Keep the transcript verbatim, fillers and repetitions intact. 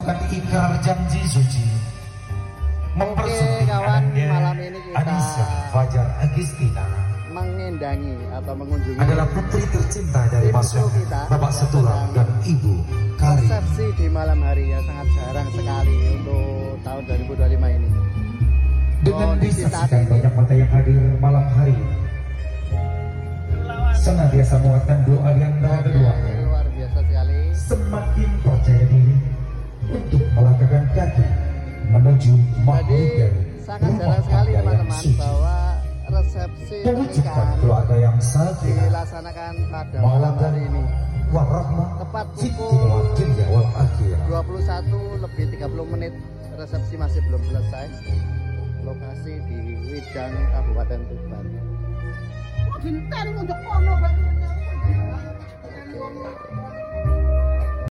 melakukan ikrar janji suci mempersembahkan kawan, malam ini kita Anissa Fajar Agustina mengendangi atau mengunjungi adalah putri tercinta dari Mas kita, Bapak Setulang dan Ibu Kari. Resepsi di malam hari ya sangat jarang sekali untuk tahun dua ribu dua puluh lima ini. Dengan Oh, disaksikan banyak mata yang hadir malam hari, senantiasa menguatkan doa yang keduanya, luar biasa sekali. semakin percaya diri untuk melangkahkan kaki menuju Jadi mahligai sangat rumah jarang sekali tangga yang teman-teman suci, bahwa resepsi mewujudkan pernikahan keluarga yang sakinah, dilaksanakan pada malam hari ini warahmah, tepat fiddin pukul wal dunya wal akhirah. dua puluh satu lebih tiga puluh menit. Resepsi masih belum selesai. Lokasi di Widang, Kabupaten Tuban. Oke.